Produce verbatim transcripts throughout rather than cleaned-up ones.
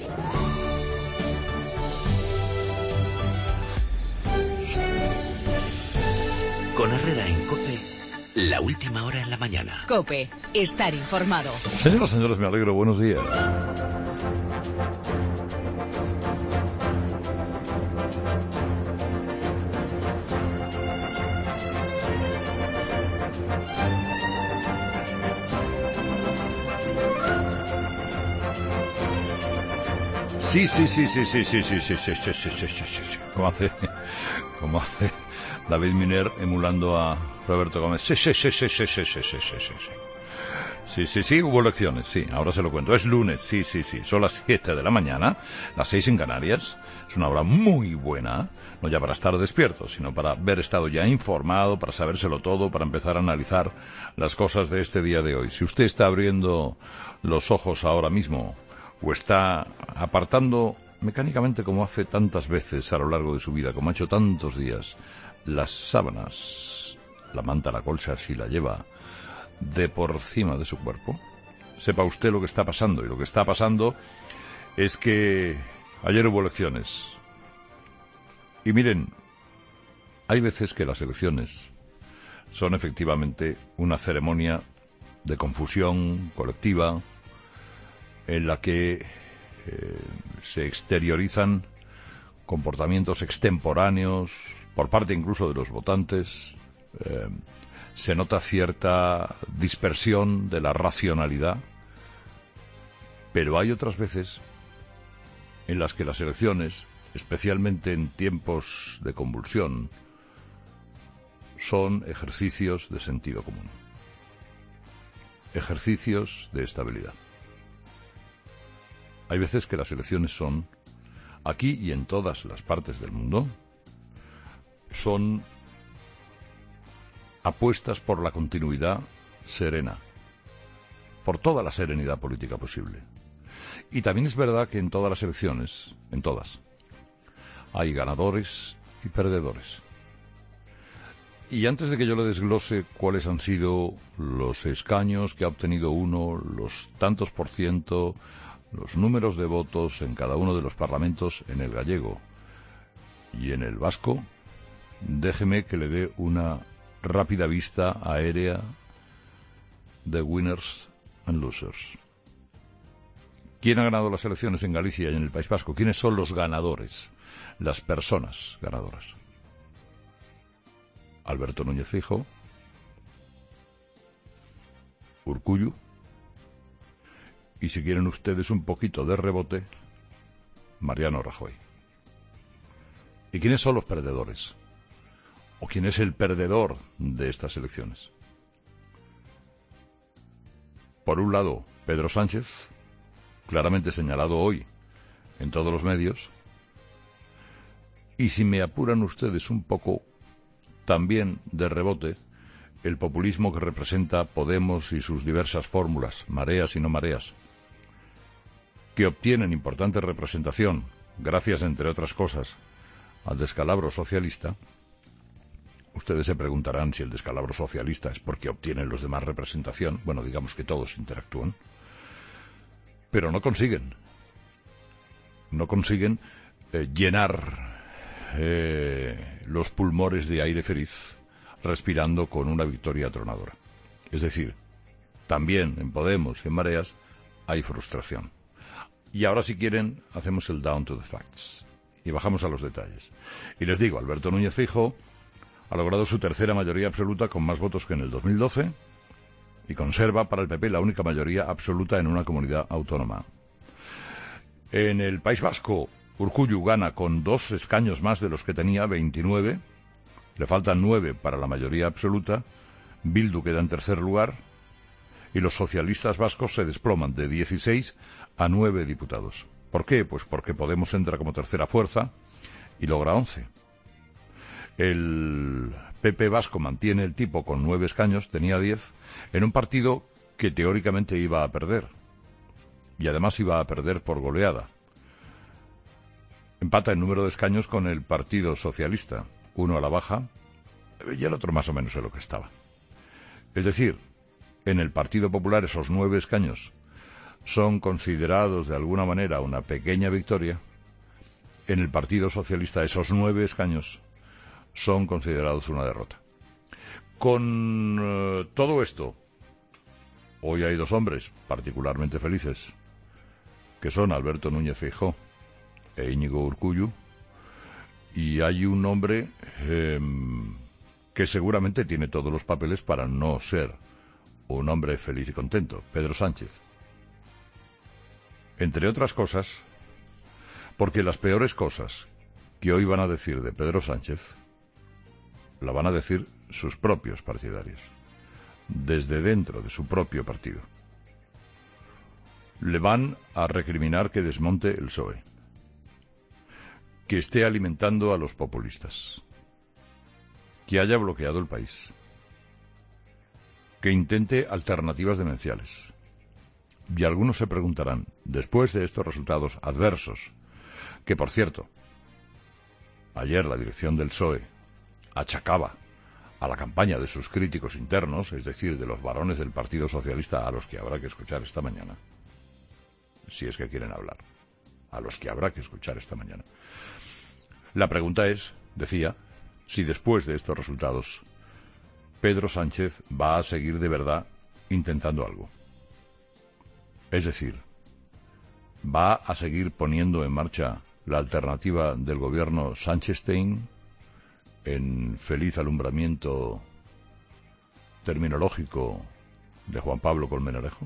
Con Herrera en COPE, la última hora en la mañana. COPE, estar informado. Señoras, señores, me alegro. Buenos días. Sí, sí, sí, sí, sí, sí, sí, sí, sí, sí, sí, sí, sí, sí. ¿Cómo hace, cómo hace David Miner emulando a Roberto Gómez? Sí, sí, sí, sí, sí, sí, sí, sí, sí, sí. Sí, sí, sí, hubo elecciones, sí, ahora se lo cuento. Es lunes, sí, sí, sí, son las siete de la mañana, las seis en Canarias. Es una hora muy buena, no ya para estar despierto, sino para haber estado ya informado, para sabérselo todo, para empezar a analizar las cosas de este día de hoy. Si usted está abriendo los ojos ahora mismo, o está apartando mecánicamente, como hace tantas veces a lo largo de su vida, como ha hecho tantos días, las sábanas, la manta, la colcha, si la lleva de por encima de su cuerpo, sepa usted lo que está pasando. Y lo que está pasando es que ayer hubo elecciones. Y miren, hay veces que las elecciones son efectivamente una ceremonia de confusión colectiva, en la que eh, se exteriorizan comportamientos extemporáneos por parte incluso de los votantes. Eh, se nota cierta dispersión de la racionalidad, pero hay otras veces en las que las elecciones, especialmente en tiempos de convulsión, son ejercicios de sentido común, ejercicios de estabilidad. Hay veces que las elecciones son, aquí y en todas las partes del mundo, son apuestas por la continuidad serena, por toda la serenidad política posible. Y también es verdad que en todas las elecciones, en todas, hay ganadores y perdedores. Y antes de que yo le desglose cuáles han sido los escaños que ha obtenido uno, los tantos por ciento, los números de votos en cada uno de los parlamentos, en el gallego y en el vasco, déjeme que le dé una rápida vista aérea de winners and losers. ¿Quién ha ganado las elecciones en Galicia y en el País Vasco? ¿Quiénes son los ganadores? Las personas ganadoras. Alberto Núñez Feijóo, Urkullu, y si quieren ustedes un poquito de rebote, Mariano Rajoy. ¿Y quiénes son los perdedores? ¿O quién es el perdedor de estas elecciones? Por un lado, Pedro Sánchez, claramente señalado hoy en todos los medios, y si me apuran ustedes un poco, también de rebote, el populismo que representa Podemos y sus diversas fórmulas, mareas y no mareas, que obtienen importante representación, gracias, entre otras cosas, al descalabro socialista. Ustedes se preguntarán si el descalabro socialista es porque obtienen los demás representación. Bueno, digamos que todos interactúan. Pero no consiguen. No consiguen eh, llenar eh, los pulmones de aire feliz respirando con una victoria atronadora. Es decir, también en Podemos y en Mareas hay frustración. Y ahora, si quieren, hacemos el down to the facts y bajamos a los detalles. Y les digo, Alberto Núñez Feijóo ha logrado su tercera mayoría absoluta con más votos que en el dos mil doce y conserva para el P P la única mayoría absoluta en una comunidad autónoma. En el País Vasco, Urkullu gana con dos escaños más de los que tenía, veintinueve. Le faltan nueve para la mayoría absoluta. Bildu queda en tercer lugar. Y los socialistas vascos se desploman de dieciséis a nueve diputados. ¿Por qué? Pues porque Podemos entra como tercera fuerza y logra once. El P P vasco mantiene el tipo con nueve escaños, tenía diez, en un partido que teóricamente iba a perder. Y además iba a perder por goleada. Empata en número de escaños con el Partido Socialista, uno a la baja y el otro más o menos en lo que estaba. Es decir, en el Partido Popular esos nueve escaños son considerados de alguna manera una pequeña victoria, en el Partido Socialista esos nueve escaños son considerados una derrota. Con uh, todo esto, hoy hay dos hombres particularmente felices, que son Alberto Núñez Feijóo e Íñigo Urkullu, y hay un hombre eh, que seguramente tiene todos los papeles para no ser un hombre feliz y contento, Pedro Sánchez. Entre otras cosas, porque las peores cosas que hoy van a decir de Pedro Sánchez, la van a decir sus propios partidarios, desde dentro de su propio partido. Le van a recriminar que desmonte el P S O E, que esté alimentando a los populistas, que haya bloqueado el país, que intente alternativas demenciales. Y algunos se preguntarán, después de estos resultados adversos, que por cierto, ayer la dirección del P S O E achacaba a la campaña de sus críticos internos, es decir, de los varones del Partido Socialista a los que habrá que escuchar esta mañana, si es que quieren hablar, a los que habrá que escuchar esta mañana. La pregunta es, decía, si después de estos resultados Pedro Sánchez va a seguir de verdad intentando algo. Es decir, ¿va a seguir poniendo en marcha la alternativa del gobierno Sánchez-Stein en feliz alumbramiento terminológico de Juan Pablo Colmenarejo?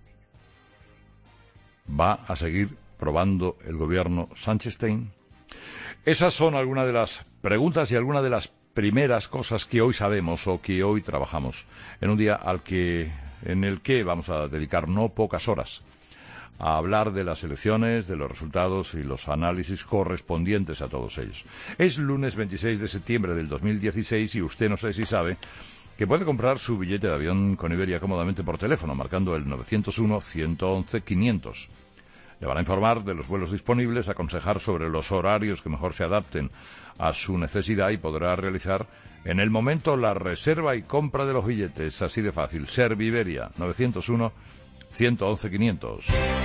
¿Va a seguir probando el gobierno Sánchez-Stein? Esas son algunas de las preguntas y algunas de las primeras cosas que hoy sabemos o que hoy trabajamos en un día al que, en el que vamos a dedicar no pocas horas a hablar de las elecciones, de los resultados y los análisis correspondientes a todos ellos. Es lunes veintiséis de septiembre del dos mil dieciséis y usted no sé si sabe que puede comprar su billete de avión con Iberia cómodamente por teléfono, marcando el novecientos uno, ciento once, quinientos. Le van a informar de los vuelos disponibles, aconsejar sobre los horarios que mejor se adapten a su necesidad y podrá realizar en el momento la reserva y compra de los billetes. Así de fácil. Serviberia, novecientos uno, ciento once, quinientos.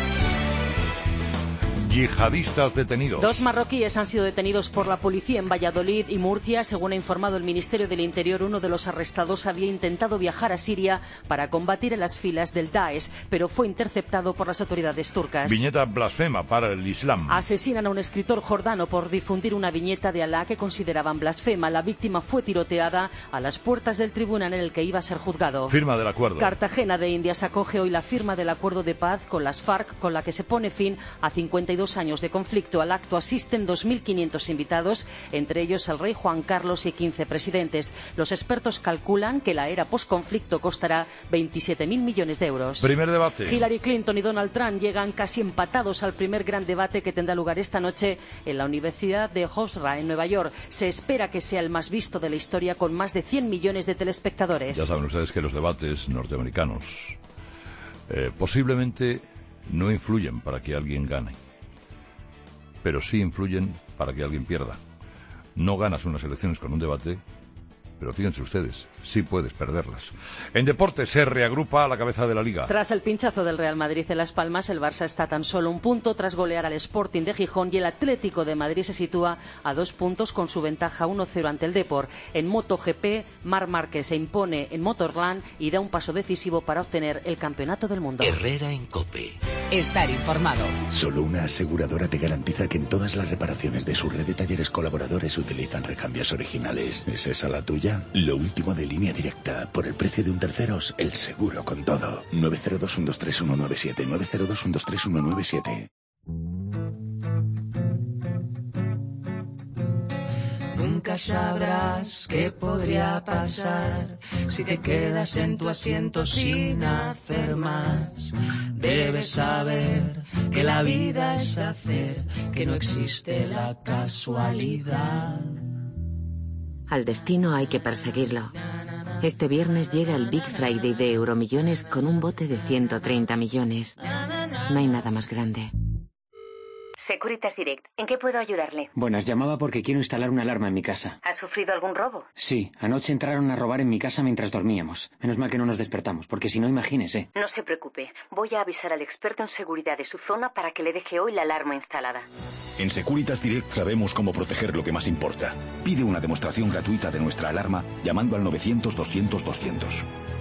Yihadistas detenidos. Dos marroquíes han sido detenidos por la policía en Valladolid y Murcia. Según ha informado el Ministerio del Interior, uno de los arrestados había intentado viajar a Siria para combatir en las filas del Daesh, pero fue interceptado por las autoridades turcas. Viñeta blasfema para el Islam. Asesinan a un escritor jordano por difundir una viñeta de Alá que consideraban blasfema. La víctima fue tiroteada a las puertas del tribunal en el que iba a ser juzgado. Firma del acuerdo. Cartagena de Indias acoge hoy la firma del acuerdo de paz con las FARC, con la que se pone fin a cincuenta y dos años de conflicto. Al acto asisten dos mil quinientos invitados, entre ellos el rey Juan Carlos y quince presidentes. Los expertos calculan que la era posconflicto costará veintisiete mil millones de euros. Primer debate. Hillary Clinton y Donald Trump llegan casi empatados al primer gran debate que tendrá lugar esta noche en la Universidad de Hofstra, en Nueva York. Se espera que sea el más visto de la historia, con más de cien millones de telespectadores. Ya saben ustedes que los debates norteamericanos eh, posiblemente no influyen para que alguien gane, pero sí influyen para que alguien pierda. No ganas unas elecciones con un debate, pero fíjense ustedes, sí puedes perderlas. En deporte se reagrupa a la cabeza de la Liga. Tras el pinchazo del Real Madrid en Las Palmas, el Barça está tan solo un punto tras golear al Sporting de Gijón, y el Atlético de Madrid se sitúa a dos puntos con su ventaja uno cero ante el Depor. En MotoGP, Marc Márquez se impone en Motorland y da un paso decisivo para obtener el campeonato del mundo. Herrera en COPE. Estar informado. Solo una aseguradora te garantiza que en todas las reparaciones de su red de talleres colaboradores utilizan recambios originales. ¿Es esa la tuya? Lo último de Línea Directa. Por el precio de un terceros, el seguro con todo. nueve cero dos, uno dos tres, uno nueve siete. nueve cero dos, uno dos tres, uno nueve siete. Nunca sabrás qué podría pasar si te quedas en tu asiento sin hacer más. Debes saber que la vida es hacer, que no existe la casualidad. Al destino hay que perseguirlo. Este viernes llega el Big Friday de Euromillones con un bote de ciento treinta millones. No hay nada más grande. Securitas Direct. ¿En qué puedo ayudarle? Buenas, llamaba porque quiero instalar una alarma en mi casa. ¿Ha sufrido algún robo? Sí, anoche entraron a robar en mi casa mientras dormíamos. Menos mal que no nos despertamos, porque si no, imagínese. No se preocupe. Voy a avisar al experto en seguridad de su zona para que le deje hoy la alarma instalada. En Securitas Direct sabemos cómo proteger lo que más importa. Pide una demostración gratuita de nuestra alarma llamando al novecientos doscientos doscientos.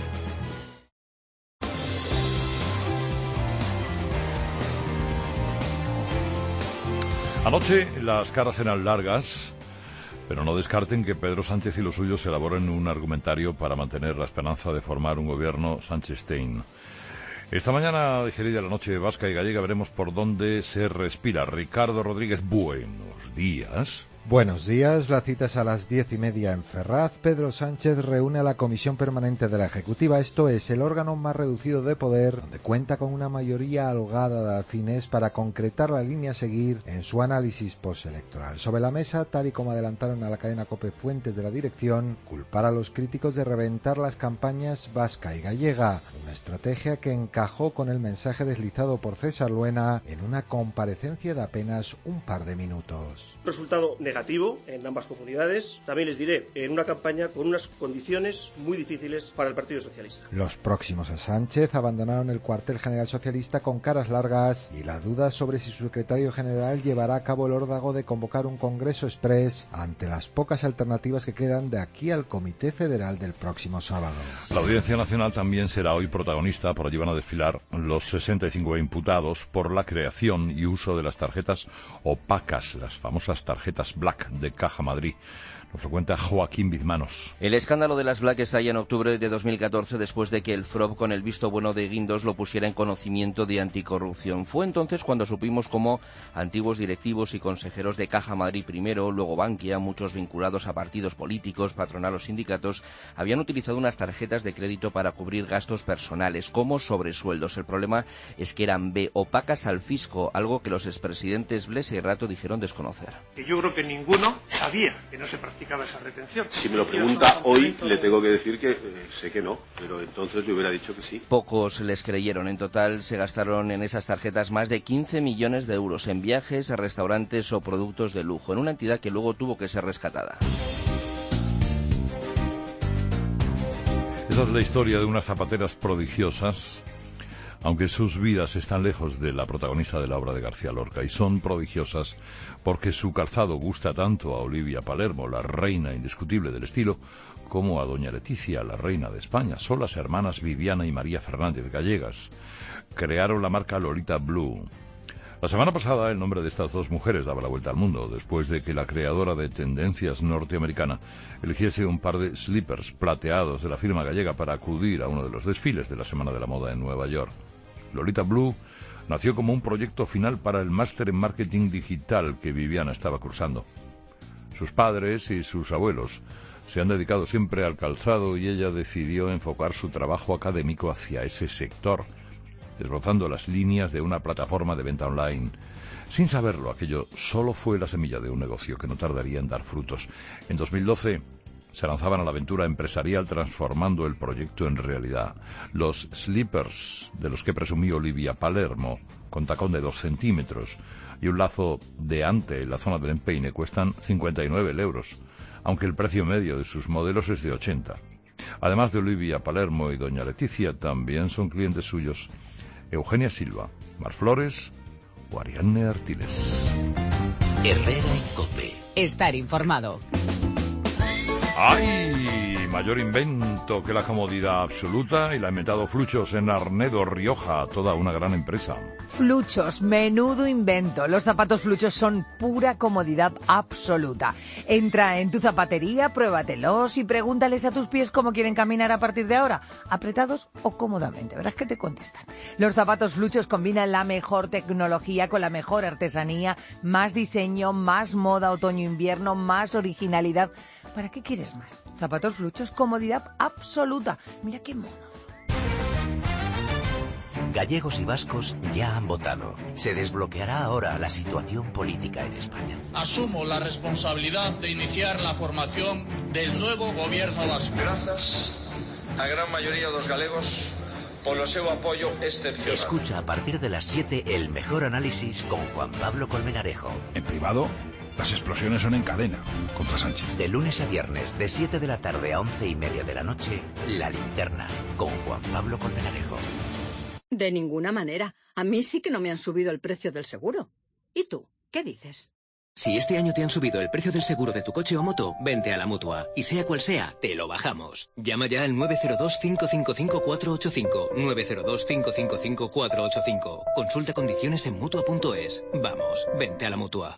Anoche las caras eran largas, pero no descarten que Pedro Sánchez y los suyos elaboren un argumentario para mantener la esperanza de formar un gobierno Sánchez-Stein. Esta mañana, digerida la noche vasca y gallega, veremos por dónde se respira. Ricardo Rodríguez, buenos días. Buenos días, la cita es a las diez y media en Ferraz. Pedro Sánchez reúne a la Comisión Permanente de la Ejecutiva, esto es el órgano más reducido de poder, donde cuenta con una mayoría holgada de afines para concretar la línea a seguir en su análisis postelectoral. Sobre la mesa, tal y como adelantaron a la cadena COPE fuentes de la dirección, culpar a los críticos de reventar las campañas vasca y gallega, una estrategia que encajó con el mensaje deslizado por César Luena en una comparecencia de apenas un par de minutos. Resultado negativo en ambas comunidades. También les diré, en una campaña con unas condiciones muy difíciles para el Partido Socialista. Los próximos a Sánchez abandonaron el cuartel general socialista con caras largas y la duda sobre si su secretario general llevará a cabo el órdago de convocar un congreso express ante las pocas alternativas que quedan de aquí al Comité Federal del próximo sábado. La Audiencia Nacional también será hoy protagonista, por allí van a desfilar los sesenta y cinco imputados por la creación y uso de las tarjetas opacas, las famosas tarjetas Black de Caja Madrid. Nos lo cuenta Joaquín Bizmanos. El escándalo de las Black estalla en octubre de dos mil catorce después de que el F R O B, con el visto bueno de Guindos, lo pusiera en conocimiento de anticorrupción. Fue entonces cuando supimos cómo antiguos directivos y consejeros de Caja Madrid primero, luego Bankia, muchos vinculados a partidos políticos, patronal o sindicatos, habían utilizado unas tarjetas de crédito para cubrir gastos personales, como sobresueldos. El problema es que eran B, opacas al fisco, algo que los expresidentes Blesa y Rato dijeron desconocer. Yo creo que ninguno sabía que no se practicaba esa retención. Si me lo pregunta hoy, le tengo que decir que eh, sé que no, pero entonces le hubiera dicho que sí. Pocos les creyeron. En total se gastaron en esas tarjetas más de quince millones de euros en viajes, restaurantes o productos de lujo, en una entidad que luego tuvo que ser rescatada. Esa es la historia de unas zapateras prodigiosas, aunque sus vidas están lejos de la protagonista de la obra de García Lorca, y son prodigiosas porque su calzado gusta tanto a Olivia Palermo, la reina indiscutible del estilo, como a doña Leticia, la reina de España. Son las hermanas Viviana y María Fernández Gallegas. Crearon la marca Lolita Blue. La semana pasada el nombre de estas dos mujeres daba la vuelta al mundo, después de que la creadora de tendencias norteamericana eligiese un par de slippers plateados de la firma gallega para acudir a uno de los desfiles de la Semana de la Moda en Nueva York. Lolita Blue nació como un proyecto final para el máster en marketing digital que Viviana estaba cursando. Sus padres y sus abuelos se han dedicado siempre al calzado y ella decidió enfocar su trabajo académico hacia ese sector, desbrozando las líneas de una plataforma de venta online. Sin saberlo, aquello solo fue la semilla de un negocio que no tardaría en dar frutos. En dos mil doce se lanzaban a la aventura empresarial transformando el proyecto en realidad. Los slippers, de los que presumió Olivia Palermo, con tacón de dos centímetros y un lazo de ante en la zona del empeine, cuestan cincuenta y nueve euros, aunque el precio medio de sus modelos es de ochenta. Además de Olivia Palermo y doña Leticia, también son clientes suyos Eugenia Silva, Mar Flores o Ariadne Artiles. Herrera en COPE. Estar informado. ¡Ay! Mayor invento que la comodidad absoluta, y la ha inventado Fluchos en Arnedo, Rioja, toda una gran empresa. Fluchos, menudo invento. Los zapatos Fluchos son pura comodidad absoluta. Entra en tu zapatería, pruébatelos y pregúntales a tus pies cómo quieren caminar a partir de ahora, apretados o cómodamente. Verás que te contestan. Los zapatos Fluchos combinan la mejor tecnología con la mejor artesanía, más diseño, más moda otoño-invierno, más originalidad. ¿Para qué quieres más? Zapatos Fluchos, comodidad absoluta. Mira qué monos. Gallegos y vascos ya han votado. Se desbloqueará ahora la situación política en España. Asumo la responsabilidad de iniciar la formación del nuevo gobierno vasco. Grazas a gran maioría dos galegos polo seu apoio excepcional. Escucha a partir de las siete el mejor análisis con Juan Pablo Colmenarejo. En privado, las explosiones son en cadena contra Sánchez. De lunes a viernes, de siete de la tarde a once y media de la noche, La Linterna, con Juan Pablo Colmenarejo. De ninguna manera. A mí sí que no me han subido el precio del seguro. ¿Y tú? ¿Qué dices? Si este año te han subido el precio del seguro de tu coche o moto, vente a la Mutua. Y sea cual sea, te lo bajamos. Llama ya al nueve cero dos, cinco cinco cinco, cuatro ocho cinco. nueve cero dos, cinco cinco cinco, cuatro ocho cinco. Consulta condiciones en Mutua punto es. Vamos, vente a la Mutua.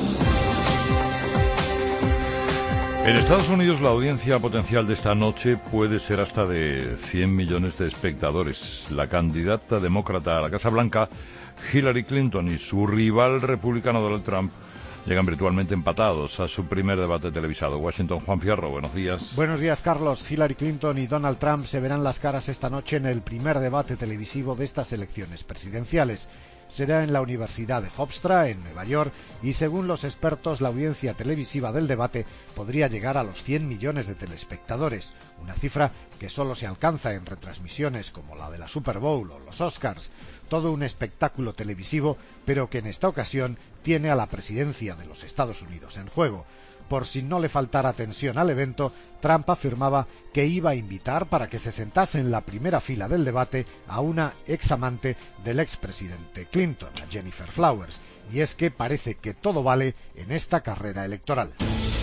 En Estados Unidos la audiencia potencial de esta noche puede ser hasta de cien millones de espectadores. La candidata demócrata a la Casa Blanca, Hillary Clinton, y su rival republicano Donald Trump llegan virtualmente empatados a su primer debate televisado. Washington, Juan Fierro, buenos días. Buenos días, Carlos. Hillary Clinton y Donald Trump se verán las caras esta noche en el primer debate televisivo de estas elecciones presidenciales. Será en la Universidad de Hofstra, en Nueva York, y según los expertos, la audiencia televisiva del debate podría llegar a los cien millones de telespectadores, una cifra que solo se alcanza en retransmisiones como la de la Super Bowl o los Oscars. Todo un espectáculo televisivo, pero que en esta ocasión tiene a la presidencia de los Estados Unidos en juego. Por si no le faltara tensión al evento, Trump afirmaba que iba a invitar para que se sentase en la primera fila del debate a una examante del expresidente Clinton, a Jennifer Flowers. Y es que parece que todo vale en esta carrera electoral.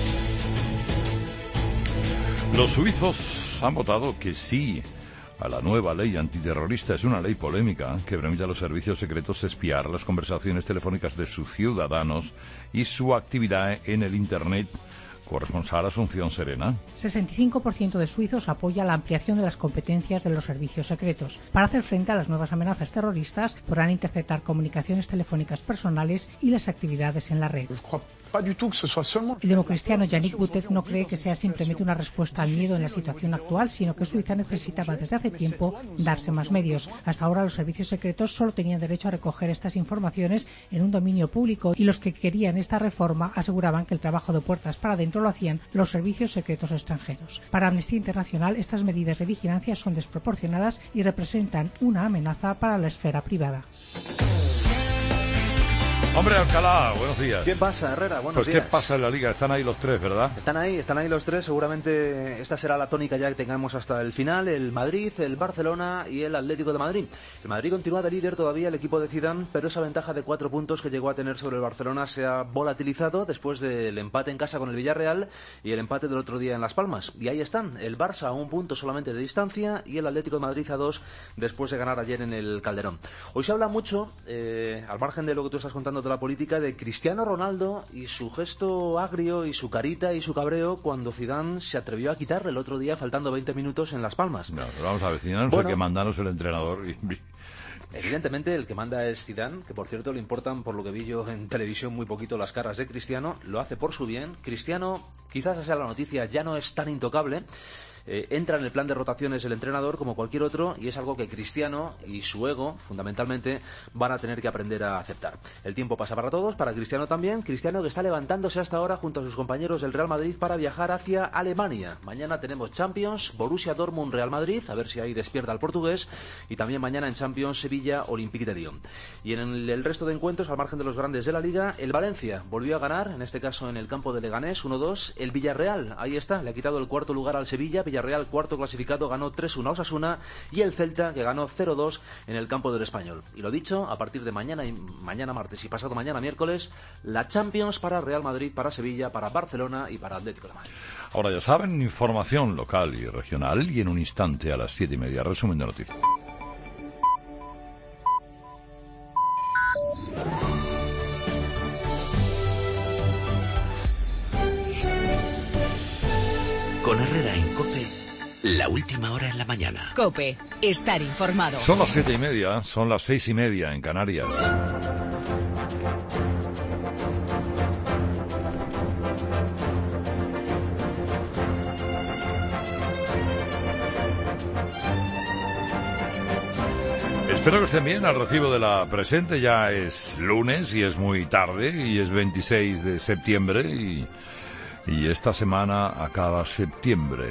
Los suizos han votado que sí a la nueva ley antiterrorista. Es una ley polémica que permite a los servicios secretos espiar las conversaciones telefónicas de sus ciudadanos y su actividad en el Internet. Corresponsal Asunción Serena. sesenta y cinco por ciento de suizos apoya la ampliación de las competencias de los servicios secretos. Para hacer frente a las nuevas amenazas terroristas, podrán interceptar comunicaciones telefónicas personales y las actividades en la red. El democristiano Yannick Boutet no cree que sea simplemente una respuesta al miedo en la situación actual, sino que Suiza necesitaba desde hace tiempo darse más medios. Hasta ahora los servicios secretos solo tenían derecho a recoger estas informaciones en un dominio público, y los que querían esta reforma aseguraban que el trabajo de puertas para adentro lo hacían los servicios secretos extranjeros. Para Amnistía Internacional, estas medidas de vigilancia son desproporcionadas y representan una amenaza para la esfera privada. Hombre, Alcalá, buenos días. ¿Qué pasa, Herrera? Buenos pues días. ¿Qué pasa en la Liga? Están ahí los tres, ¿verdad? Están ahí, están ahí los tres. Seguramente esta será la tónica ya que tengamos hasta el final. El Madrid, el Barcelona y el Atlético de Madrid. El Madrid continúa de líder todavía, el equipo de Zidane, pero esa ventaja de cuatro puntos que llegó a tener sobre el Barcelona se ha volatilizado después del empate en casa con el Villarreal y el empate del otro día en Las Palmas. Y ahí están, el Barça a un punto solamente de distancia y el Atlético de Madrid a dos después de ganar ayer en el Calderón. Hoy se habla mucho, eh, al margen de lo que tú estás contando de la política, de Cristiano Ronaldo y su gesto agrio y su carita y su cabreo cuando Zidane se atrevió a quitarle el otro día faltando veinte minutos en Las Palmas. No, pero vamos a ver, Zidane bueno, es el que manda, no es el entrenador. Y... Evidentemente el que manda es Zidane, que por cierto le importan, por lo que vi yo en televisión, muy poquito las caras de Cristiano. Lo hace por su bien. Cristiano, quizás sea la noticia, ya no es tan intocable. Eh, entra en el plan de rotaciones el entrenador como cualquier otro, y es algo que Cristiano y su ego fundamentalmente van a tener que aprender a aceptar. El tiempo pasa para todos, para Cristiano también. Cristiano que está levantándose hasta ahora junto a sus compañeros del Real Madrid para viajar hacia Alemania. Mañana tenemos Champions, Borussia Dortmund Real Madrid, a ver si ahí despierta el portugués, y también mañana en Champions Sevilla Olympique de Lyon. Y en el, el resto de encuentros, al margen de los grandes de la Liga, el Valencia volvió a ganar, en este caso en el campo de Leganés, uno dos. El Villarreal, ahí está, le ha quitado el cuarto lugar al Sevilla. Villarreal, cuarto clasificado, ganó tres uno a Osasuna, y el Celta, que ganó cero dos en el campo del Español. Y lo dicho, a partir de mañana y mañana martes y pasado mañana miércoles, la Champions para Real Madrid, para Sevilla, para Barcelona y para Atlético de Madrid. Ahora ya saben, información local y regional, y en un instante a las siete y media, resumen de noticias. Con Herrera en COPE, la última hora en la mañana. COPE, estar informado. Son las siete y media, son las seis y media en Canarias. Espero que estén bien al recibo de la presente. Ya es lunes y es muy tarde y es veintiséis de septiembre y... Y esta semana acaba septiembre.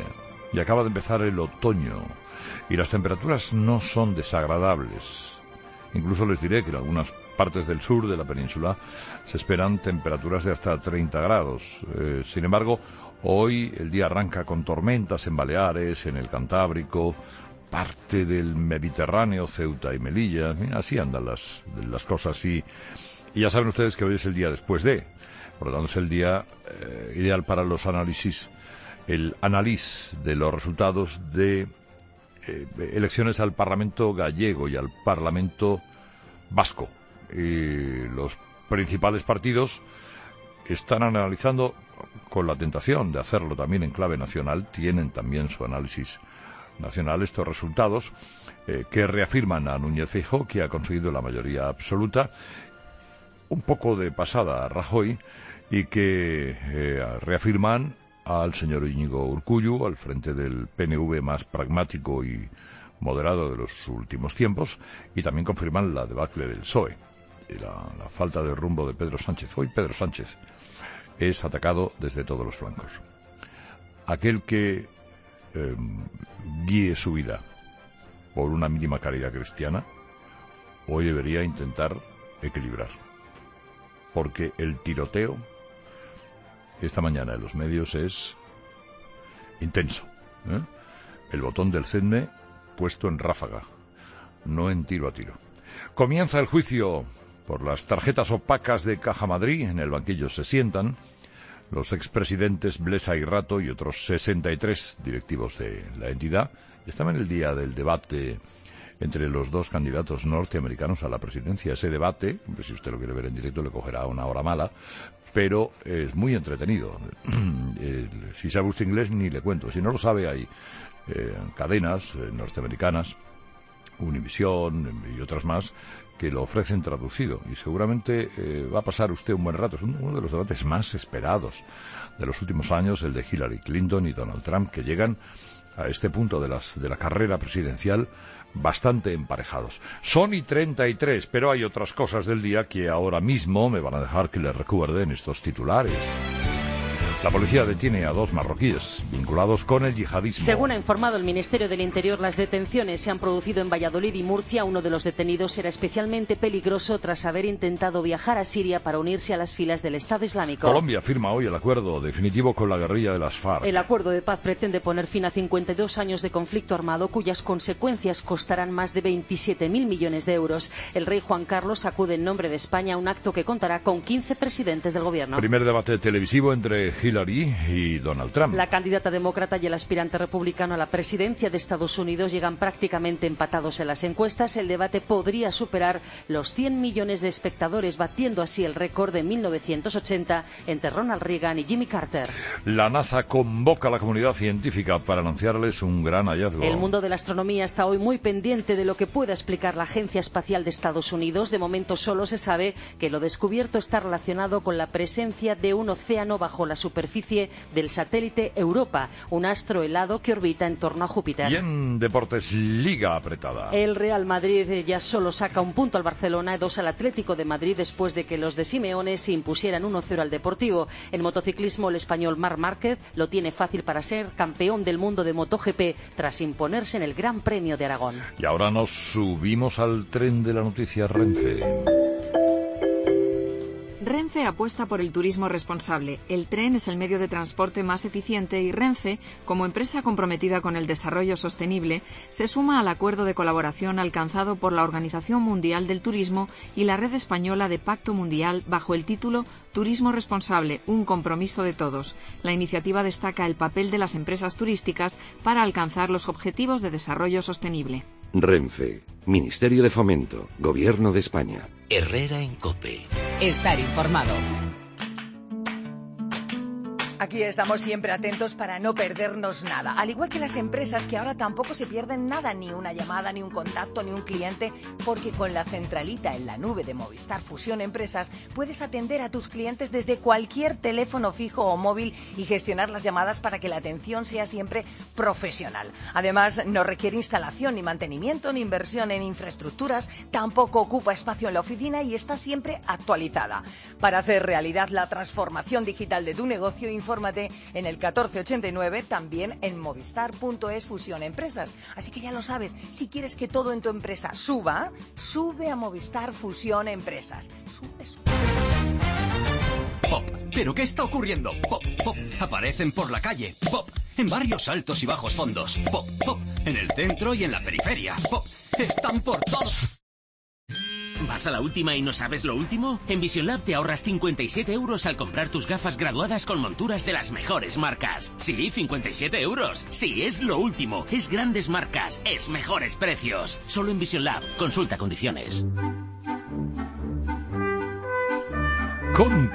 y acaba de empezar el otoño, y las temperaturas no son desagradables. Incluso les diré que en algunas partes del sur de la península se esperan temperaturas de hasta treinta grados. Eh, sin embargo, hoy el día arranca con tormentas en Baleares, en el Cantábrico, parte del Mediterráneo, Ceuta y Melilla. Mira, así andan las, las cosas. Y, y ya saben ustedes que hoy es el día después de. Por lo tanto, es el día eh, ideal para los análisis, el análisis de los resultados de eh, elecciones al Parlamento gallego y al Parlamento vasco. Y los principales partidos están analizando, con la tentación de hacerlo también en clave nacional, tienen también su análisis nacional, estos resultados eh, que reafirman a Núñez Feijóo, que ha conseguido la mayoría absoluta, un poco de pasada a Rajoy, y que eh, reafirman al señor Íñigo Urkullu al frente del P N V más pragmático y moderado de los últimos tiempos, y también confirman la debacle del P S O E y la, la falta de rumbo de Pedro Sánchez. Hoy Pedro Sánchez es atacado desde todos los flancos. Aquel que eh, guíe su vida por una mínima caridad cristiana, hoy debería intentar equilibrar, porque el tiroteo esta mañana en los medios es intenso, ¿eh? El botón del C E D M E puesto en ráfaga, no en tiro a tiro. Comienza el juicio por las tarjetas opacas de Caja Madrid. En el banquillo se sientan los expresidentes Blesa y Rato y otros sesenta y tres directivos de la entidad. Estaba en el día del debate entre los dos candidatos norteamericanos a la presidencia. Ese debate, si usted lo quiere ver en directo, le cogerá una hora mala, pero es muy entretenido. Si sabe usted inglés, ni le cuento. Si no lo sabe, hay eh, cadenas eh, norteamericanas, Univisión y otras más, que lo ofrecen traducido, y seguramente eh, va a pasar usted un buen rato. Es uno de los debates más esperados de los últimos años, el de Hillary Clinton y Donald Trump, que llegan a este punto de, las, de la carrera presidencial bastante emparejados. Son y treinta y tres, pero hay otras cosas del día que ahora mismo me van a dejar que les recuerden estos titulares. La policía detiene a dos marroquíes vinculados con el yihadismo. Según ha informado el Ministerio del Interior, las detenciones se han producido en Valladolid y Murcia. Uno de los detenidos era especialmente peligroso tras haber intentado viajar a Siria para unirse a las filas del Estado Islámico. Colombia firma hoy el acuerdo definitivo con la guerrilla de las FARC. El acuerdo de paz pretende poner fin a cincuenta y dos años de conflicto armado, cuyas consecuencias costarán más de veintisiete mil millones de euros. El rey Juan Carlos acude en nombre de España a un acto que contará con quince presidentes del gobierno. Primer debate televisivo entre Hillary y Donald Trump. La candidata demócrata y el aspirante republicano a la presidencia de Estados Unidos llegan prácticamente empatados en las encuestas. El debate podría superar los cien millones de espectadores, batiendo así el récord de mil novecientos ochenta entre Ronald Reagan y Jimmy Carter. La NASA convoca a la comunidad científica para anunciarles un gran hallazgo. El mundo de la astronomía está hoy muy pendiente de lo que pueda explicar la Agencia Espacial de Estados Unidos. De momento solo se sabe que lo descubierto está relacionado con la presencia de un océano bajo la superficie del satélite Europa, un astro helado que orbita en torno a Júpiter. Y en deportes, liga apretada. El Real Madrid ya solo saca un punto al Barcelona, dos al Atlético de Madrid, después de que los de Simeone se impusieran uno cero al Deportivo. En motociclismo, el español Marc Márquez lo tiene fácil para ser campeón del mundo de MotoGP tras imponerse en el Gran Premio de Aragón. Y ahora nos subimos al tren de la noticia Renfe. Renfe apuesta por el turismo responsable. El tren es el medio de transporte más eficiente y Renfe, como empresa comprometida con el desarrollo sostenible, se suma al acuerdo de colaboración alcanzado por la Organización Mundial del Turismo y la Red Española de Pacto Mundial bajo el título Turismo Responsable, un compromiso de todos. La iniciativa destaca el papel de las empresas turísticas para alcanzar los objetivos de desarrollo sostenible. Renfe, Ministerio de Fomento, Gobierno de España. Herrera en COPE. Estar informado. Aquí estamos siempre atentos para no perdernos nada. Al igual que las empresas, que ahora tampoco se pierden nada, ni una llamada, ni un contacto, ni un cliente, porque con la centralita en la nube de Movistar Fusión Empresas puedes atender a tus clientes desde cualquier teléfono fijo o móvil y gestionar las llamadas para que la atención sea siempre profesional. Además, no requiere instalación, ni mantenimiento, ni inversión en infraestructuras, tampoco ocupa espacio en la oficina y está siempre actualizada. Para hacer realidad la transformación digital de tu negocio, infórmate en el catorce ochenta y nueve, también en movistar punto es Fusión Empresas. Así que ya lo sabes, si quieres que todo en tu empresa suba, sube a Movistar Fusión Empresas. Sube, sube. Pop. ¿Pero qué está ocurriendo? Pop, pop. Aparecen por la calle. Pop. En varios altos y bajos fondos. Pop, pop. En el centro y en la periferia. Pop. Están por todos. ¿Vas a la última y no sabes lo último? En Vision Lab te ahorras cincuenta y siete euros al comprar tus gafas graduadas con monturas de las mejores marcas. Sí, cincuenta y siete euros. Sí, es lo último. Es grandes marcas. Es mejores precios. Solo en Vision Lab. Consulta condiciones. Con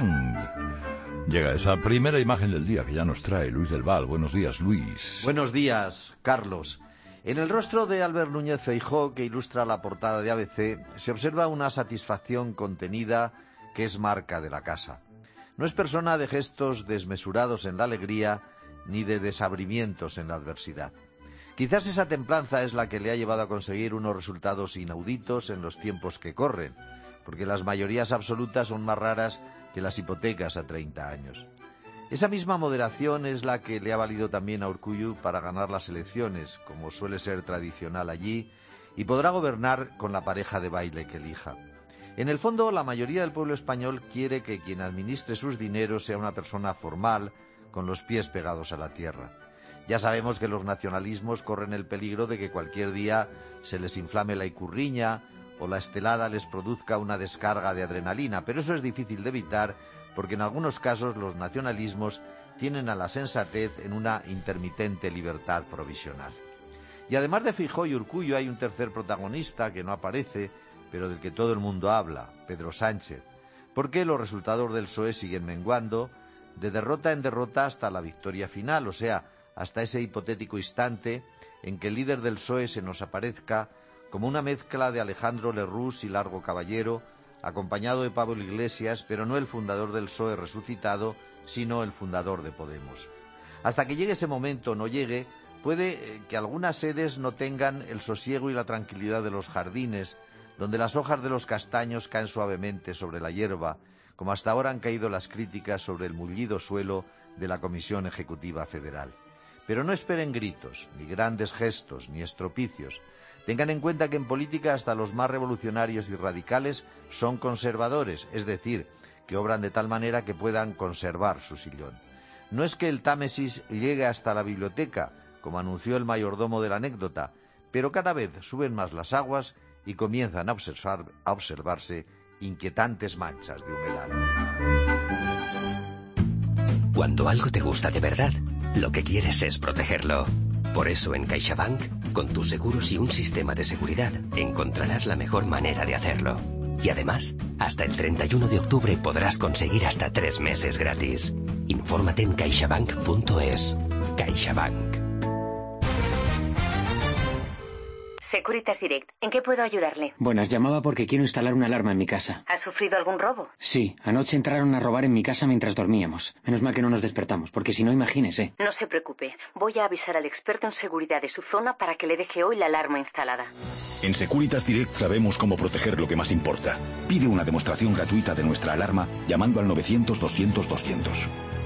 CaixaBank llega esa primera imagen del día que ya nos trae Luis del Val. Buenos días, Luis. Buenos días, Carlos. En el rostro de Albert Núñez Feijóo, que ilustra la portada de A B C, se observa una satisfacción contenida que es marca de la casa. No es persona de gestos desmesurados en la alegría ni de desabrimientos en la adversidad. Quizás esa templanza es la que le ha llevado a conseguir unos resultados inauditos en los tiempos que corren, porque las mayorías absolutas son más raras que las hipotecas a treinta años. Esa misma moderación es la que le ha valido también a Urkullu para ganar las elecciones, como suele ser tradicional allí, y podrá gobernar con la pareja de baile que elija. En el fondo, la mayoría del pueblo español quiere que quien administre sus dineros sea una persona formal, con los pies pegados a la tierra. Ya sabemos que los nacionalismos corren el peligro de que cualquier día se les inflame la icurriña o la estelada les produzca una descarga de adrenalina, pero eso es difícil de evitar porque en algunos casos los nacionalismos tienen a la sensatez en una intermitente libertad provisional. Y además de Feijóo y Urkullu hay un tercer protagonista que no aparece, pero del que todo el mundo habla, Pedro Sánchez, porque los resultados del P S O E siguen menguando, de derrota en derrota hasta la victoria final, o sea, hasta ese hipotético instante en que el líder del P S O E se nos aparezca como una mezcla de Alejandro Lerroux y Largo Caballero, acompañado de Pablo Iglesias, pero no el fundador del P S O E resucitado, sino el fundador de Podemos. Hasta que llegue ese momento o no llegue, puede que algunas sedes no tengan el sosiego y la tranquilidad de los jardines, donde las hojas de los castaños caen suavemente sobre la hierba, como hasta ahora han caído las críticas sobre el mullido suelo de la Comisión Ejecutiva Federal. Pero no esperen gritos, ni grandes gestos, ni estropicios. Tengan en cuenta que en política hasta los más revolucionarios y radicales son conservadores, es decir, que obran de tal manera que puedan conservar su sillón. No es que el Támesis llegue hasta la biblioteca, como anunció el mayordomo de la anécdota, pero cada vez suben más las aguas y comienzan a, observar, a observarse inquietantes manchas de humedad. Cuando algo te gusta de verdad, lo que quieres es protegerlo. Por eso en CaixaBank, con tus seguros y un sistema de seguridad, encontrarás la mejor manera de hacerlo. Y además, hasta el treinta y uno de octubre podrás conseguir hasta tres meses gratis. Infórmate en caixabank punto es. CaixaBank. Securitas Direct, ¿en qué puedo ayudarle? Buenas, llamaba porque quiero instalar una alarma en mi casa. ¿Ha sufrido algún robo? Sí, anoche entraron a robar en mi casa mientras dormíamos. Menos mal que no nos despertamos, porque si no, imagínese. No se preocupe, voy a avisar al experto en seguridad de su zona para que le deje hoy la alarma instalada. En Securitas Direct sabemos cómo proteger lo que más importa. Pide una demostración gratuita de nuestra alarma llamando al novecientos doscientos doscientos.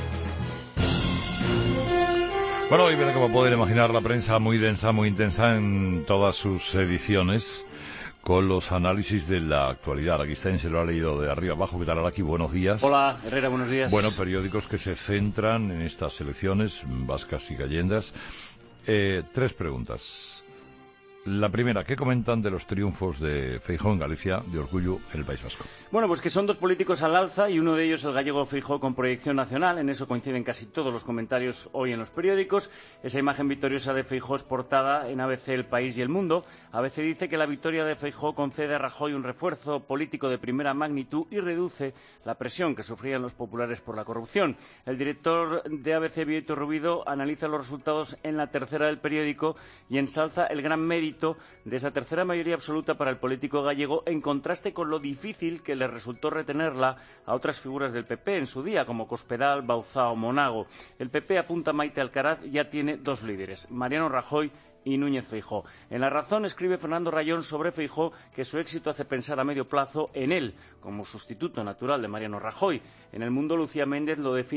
Bueno, hoy viene, como pueden imaginar, la prensa muy densa, muy intensa en todas sus ediciones, con los análisis de la actualidad. Aquí está, se lo ha leído de arriba abajo. ¿Qué tal, Araki? Buenos días. Hola, Herrera, buenos días. Bueno, periódicos que se centran en estas elecciones vascas y gallendas. Eh, tres preguntas. La primera, ¿qué comentan de los triunfos de Feijóo en Galicia, de Urkullu en el País Vasco? Bueno, pues que son dos políticos al alza y uno de ellos el gallego Feijóo con proyección nacional. En eso coinciden casi todos los comentarios hoy en los periódicos. Esa imagen victoriosa de Feijóo es portada en A B C, El País y El Mundo. A B C dice que la victoria de Feijóo concede a Rajoy un refuerzo político de primera magnitud y reduce la presión que sufrían los populares por la corrupción. El director de A B C, Bieito Rubido, analiza los resultados en la tercera del periódico y ensalza el gran mérito de esa tercera mayoría absoluta para el político gallego, en contraste con lo difícil que le resultó retenerla a otras figuras del P P en su día, como Cospedal, Bauzá o Monago. El P P, apunta Maite Alcaraz, ya tiene dos líderes, Mariano Rajoy y Núñez Feijóo. En La Razón escribe Fernando Rayón sobre Feijóo que su éxito hace pensar a medio plazo en él, como sustituto natural de Mariano Rajoy. En El Mundo, Lucía Méndez lo define como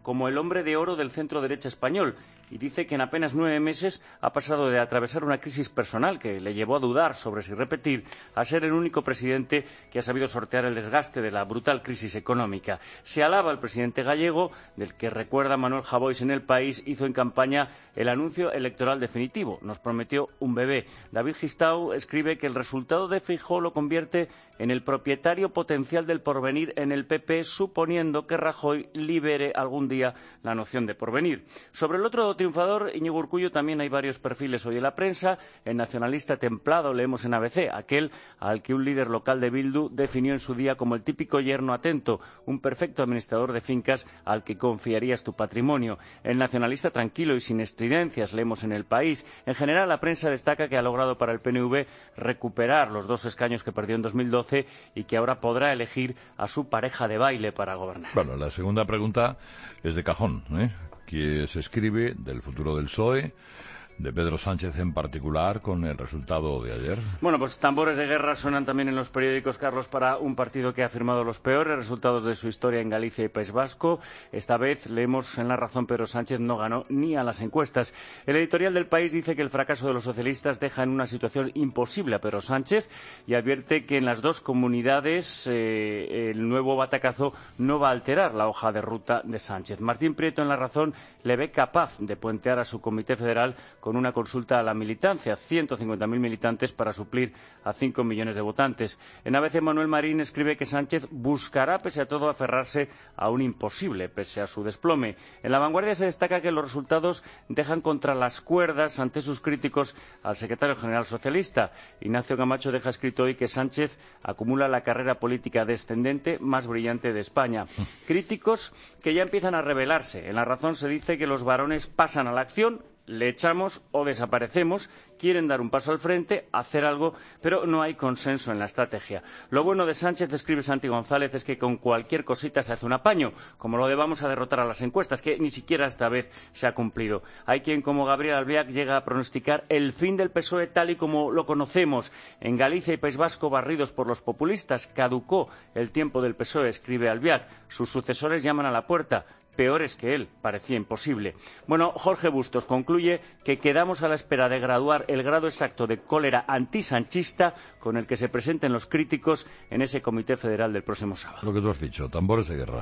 como el hombre de oro del centro derecha español y dice que en apenas nueve meses ha pasado de atravesar una crisis personal que le llevó a dudar sobre si repetir a ser el único presidente que ha sabido sortear el desgaste de la brutal crisis económica. Se alaba al presidente gallego, del que recuerda Manuel Javois en El País, hizo en campaña el anuncio electoral definitivo. Nos prometió un bebé. David Gistau escribe que el resultado de Feijóo lo convierte en el propietario potencial del porvenir en el P P, suponiendo que Rajoy libere algún día la noción de porvenir. Sobre el otro triunfador, Íñigo Urkullu, también hay varios perfiles hoy en la prensa. El nacionalista templado, leemos en A B C, aquel al que un líder local de Bildu definió en su día como el típico yerno atento, un perfecto administrador de fincas al que confiarías tu patrimonio. El nacionalista tranquilo y sin estridencias, leemos en El País. En general, la prensa destaca que ha logrado para el P N V recuperar los dos escaños que perdió en dos mil doce y que ahora podrá elegir a su pareja de baile para gobernar. Bueno, la segunda pregunta es de cajón, ¿eh? Que se escribe del futuro del P S O E, de Pedro Sánchez en particular, con el resultado de ayer. Bueno, pues tambores de guerra suenan también en los periódicos, Carlos, para un partido que ha firmado los peores resultados de su historia en Galicia y País Vasco. Esta vez, leemos en La Razón, Pedro Sánchez no ganó ni a las encuestas. El editorial del País dice que el fracaso de los socialistas deja en una situación imposible a Pedro Sánchez y advierte que en las dos comunidades eh, el nuevo batacazo no va a alterar la hoja de ruta de Sánchez. Martín Prieto en La Razón le ve capaz de puentear a su comité federal con una consulta a la militancia, ciento cincuenta mil militantes para suplir a cinco millones de votantes. En A B C, Manuel Marín escribe que Sánchez buscará, pese a todo, aferrarse a un imposible, pese a su desplome. En La Vanguardia se destaca que los resultados dejan contra las cuerdas ante sus críticos al secretario general socialista. Ignacio Camacho deja escrito hoy que Sánchez acumula la carrera política descendente más brillante de España. Críticos que ya empiezan a rebelarse. En La Razón se dice que los varones pasan a la acción, le echamos o desaparecemos, quieren dar un paso al frente, hacer algo, pero no hay consenso en la estrategia. Lo bueno de Sánchez, escribe Santi González, es que con cualquier cosita se hace un apaño, como lo de vamos a derrotar a las encuestas, que ni siquiera esta vez se ha cumplido. Hay quien, como Gabriel Albiac, llega a pronosticar el fin del P S O E tal y como lo conocemos. En Galicia y País Vasco, barridos por los populistas, caducó el tiempo del P S O E, escribe Albiac. Sus sucesores llaman a la puerta. Peores que él, parecía imposible. Bueno, Jorge Bustos concluye que quedamos a la espera de graduar el grado exacto de cólera antisanchista con el que se presenten los críticos en ese Comité Federal del próximo sábado. Lo que tú has dicho, tambores de guerra.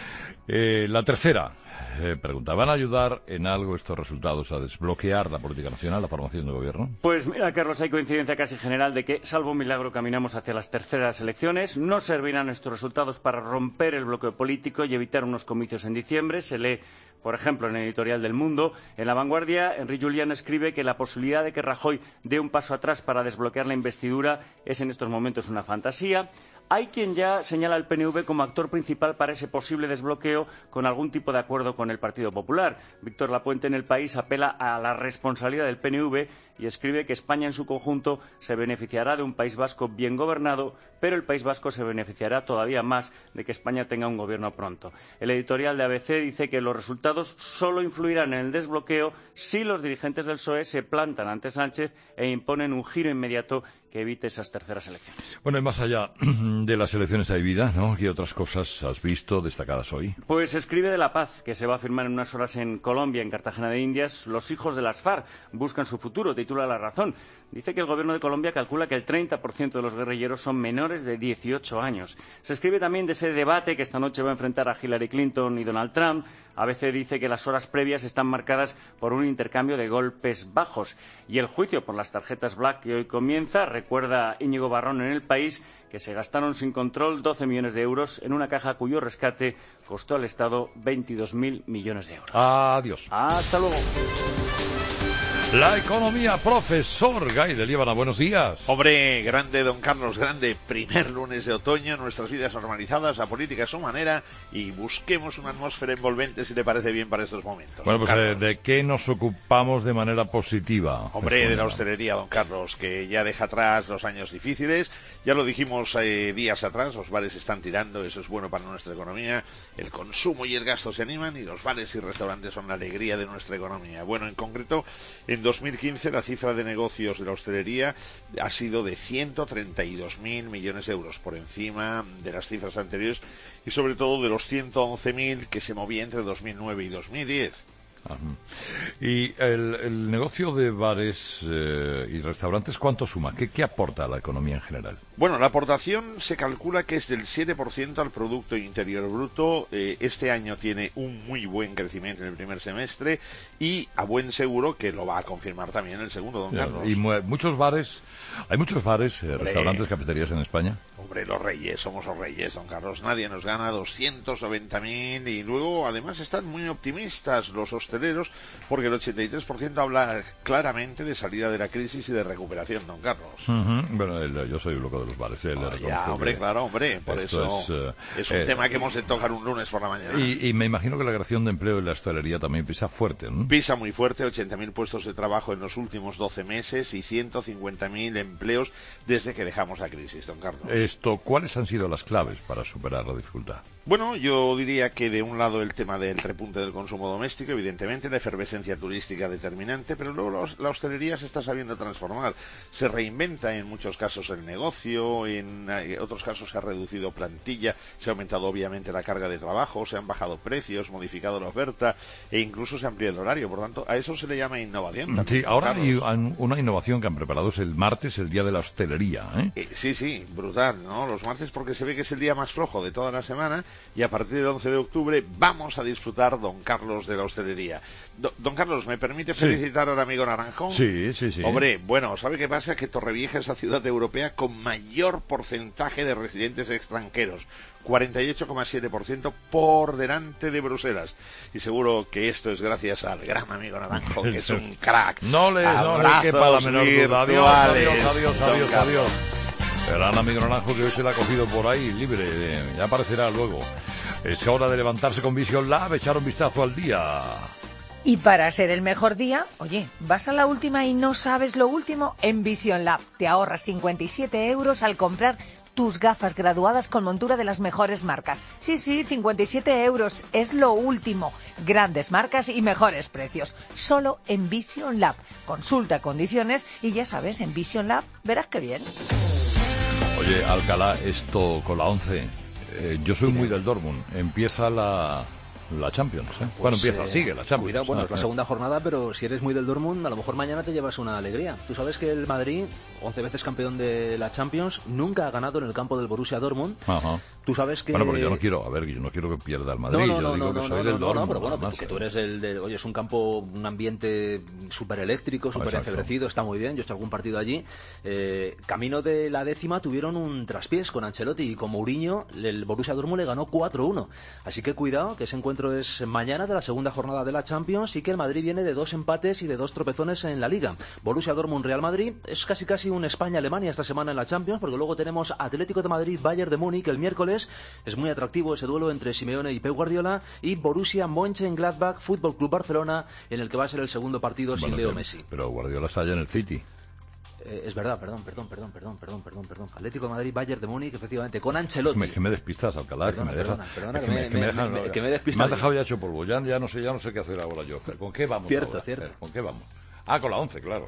Eh, la tercera eh, pregunta, ¿van a ayudar en algo estos resultados a desbloquear la política nacional, la formación de gobierno? Pues mira, Carlos, hay coincidencia casi general de que, salvo un milagro, caminamos hacia las terceras elecciones. No servirán estos resultados para romper el bloqueo político y evitar unos comicios en diciembre. Se lee, por ejemplo, en el editorial del Mundo. En La Vanguardia, Enrique Julián escribe que la posibilidad de que Rajoy dé un paso atrás para desbloquear la investidura es en estos momentos una fantasía. Hay quien ya señala al P N V como actor principal para ese posible desbloqueo con algún tipo de acuerdo con el Partido Popular. Víctor Lapuente en El País apela a la responsabilidad del P N V y escribe que España en su conjunto se beneficiará de un País Vasco bien gobernado, pero el País Vasco se beneficiará todavía más de que España tenga un gobierno pronto. El editorial de A B C dice que los resultados solo influirán en el desbloqueo si los dirigentes del P S O E se plantan ante Sánchez e imponen un giro inmediato que evite esas terceras elecciones. Bueno, y más allá de las elecciones hay vida, ¿no? ¿Qué otras cosas has visto destacadas hoy? Pues escribe de la paz, que se va a firmar en unas horas en Colombia, en Cartagena de Indias. Los hijos de las FARC buscan su futuro, titula La Razón. Dice que el gobierno de Colombia calcula que el treinta por ciento de los guerrilleros son menores de dieciocho años. Se escribe también de ese debate que esta noche va a enfrentar a Hillary Clinton y Donald Trump. A B C dice que las horas previas están marcadas por un intercambio de golpes bajos. Y el juicio por las tarjetas Black que hoy comienza, recuerda Íñigo Barrón en El País, que se gastaron sin control doce millones de euros en una caja cuyo rescate costó al Estado veintidós mil millones de euros. Adiós. Hasta luego. La economía, profesor Gay de Líbana, buenos días. Hombre, grande don Carlos, grande, primer lunes de otoño, nuestras vidas normalizadas, la política a su manera y busquemos una atmósfera envolvente si le parece bien para estos momentos. Bueno, pues eh, ¿de qué nos ocupamos de manera positiva? Hombre, de la hostelería, don Carlos, que ya deja atrás los años difíciles, Ya lo dijimos eh, días atrás, los bares están tirando, eso es bueno para nuestra economía, el consumo y el gasto se animan y los bares y restaurantes son la alegría de nuestra economía. Bueno, en concreto, en dos mil quince la cifra de negocios de la hostelería ha sido de ciento treinta y dos mil millones de euros, por encima de las cifras anteriores y sobre todo de los ciento once mil que se movía entre dos mil nueve y dos mil diez. Ajá. Y el, el negocio de bares eh, y restaurantes, ¿cuánto suma? ¿Qué, ¿Qué aporta a la economía en general? Bueno, la aportación se calcula que es del siete por ciento al Producto Interior Bruto. Eh, este año tiene un muy buen crecimiento en el primer semestre y a buen seguro que lo va a confirmar también el segundo, don Ya, Carlos. Y mu- muchos bares, hay muchos bares, eh, restaurantes, cafeterías en España. Hombre, los reyes, somos los reyes, don Carlos. Nadie nos gana doscientos noventa mil y luego además están muy optimistas los hosteleros porque el ochenta y tres por ciento habla claramente de salida de la crisis y de recuperación, don Carlos. Uh-huh. Bueno, el- yo soy un loco de los bares. eh, le Ah, reconozco ya, hombre, que claro, hombre, por esto eso es, eh, es un eh, tema que hemos de tocar un lunes por la mañana. Y, y me imagino que la creación de empleo en la hostelería también pisa fuerte, ¿no? Pisa muy fuerte, ochenta mil puestos de trabajo en los últimos doce meses y ciento cincuenta mil empleos desde que dejamos la crisis, don Carlos. Esto, ¿cuáles han sido las claves para superar la dificultad? Bueno, yo diría que de un lado el tema del repunte del consumo doméstico, evidentemente, la efervescencia turística determinante, pero luego los- la hostelería se está sabiendo transformar. Se reinventa en muchos casos el negocio, en eh, otros casos se ha reducido plantilla, se ha aumentado obviamente la carga de trabajo, se han bajado precios, modificado la oferta e incluso se amplía el horario. Por tanto, a eso se le llama innovación. también, Sí, don ahora Carlos. hay un- una innovación que han preparado, es el martes, el día de la hostelería, ¿eh? Eh, sí, sí, brutal, ¿no? Los martes porque se ve que es el día más flojo de toda la semana y a partir del once de octubre vamos a disfrutar, don Carlos, de la hostelería. Do- don Carlos, ¿me permite Sí. felicitar al amigo Naranjo? Sí, sí, sí. Hombre, bueno, ¿sabe qué pasa? Que Torrevieja es la ciudad europea con mayor porcentaje de residentes extranjeros. cuarenta y ocho coma siete por ciento por delante de Bruselas. Y seguro que esto es gracias al gran amigo Naranjo, que es un crack. No le, no le Abrazos quepa la menor duda. Adiós, virtuales, adiós, adiós, don adiós, Carlos. adiós. El gran amigo Naranjo que hoy se la ha cogido por ahí, libre, eh, ya aparecerá luego. Es hora de levantarse con Vision Lab, echar un vistazo al día. Y para ser el mejor día, oye, vas a la última y no sabes lo último, en Vision Lab te ahorras cincuenta y siete euros al comprar tus gafas graduadas con montura de las mejores marcas. Sí, sí, cincuenta y siete euros es lo último. Grandes marcas y mejores precios. Solo en Vision Lab. Consulta condiciones y ya sabes, en Vision Lab verás qué bien. Oye, Alcalá, esto con la once. Eh, yo soy muy del Dortmund. Empieza la, la Champions, ¿eh? bueno, Pues, empieza, eh, sigue la Champions. Cuidado, bueno, Ah, es la eh. segunda jornada, pero si eres muy del Dortmund, a lo mejor mañana te llevas una alegría. Tú sabes que el Madrid, once veces campeón de la Champions, nunca ha ganado en el campo del Borussia Dortmund. Ajá. Tú sabes que... Bueno, pero yo no quiero, a ver, yo no quiero que pierda el Madrid, No, no, yo no, digo no, que no, soy no, del no, no, Dortmund. pero bueno, nada más, que tú ¿eh? eres el de, oye, es un campo, un ambiente súper eléctrico, súper Exacto. enfebrecido, está muy bien, yo he hecho algún partido allí. Eh, camino de la décima tuvieron un traspiés con Ancelotti y con Mourinho, el Borussia Dortmund le ganó cuatro uno. Así que cuidado, que ese encuentro es mañana de la segunda jornada de la Champions y que el Madrid viene de dos empates y de dos tropezones en la Liga. Borussia Dortmund Real Madrid es casi casi un España-Alemania esta semana en la Champions, porque luego tenemos Atlético de Madrid Bayern de Múnich el miércoles. Es muy atractivo ese duelo entre Simeone y Pep Guardiola, y Borussia Mönchengladbach Fútbol Club Barcelona, en el que va a ser el segundo partido sin Bueno, Leo que- Messi. Pero Guardiola está allá en el City. Eh, es verdad, perdón, perdón, perdón, perdón, perdón, perdón, perdón. Atlético de Madrid Bayern de Múnich, efectivamente, con Ancelotti. Me, que me despistas, Alcalá, Perdona, que me dejas. perdona, perdona, es que me- que me, me- dejas- me- que me he me despistado. has dejado ya hecho polvo. Ya, ya no sé, ya no sé qué hacer ahora yo. ¿Con qué vamos? Cierto, ahora? cierto. Eh, ¿Con qué vamos? Ah, con la once, claro.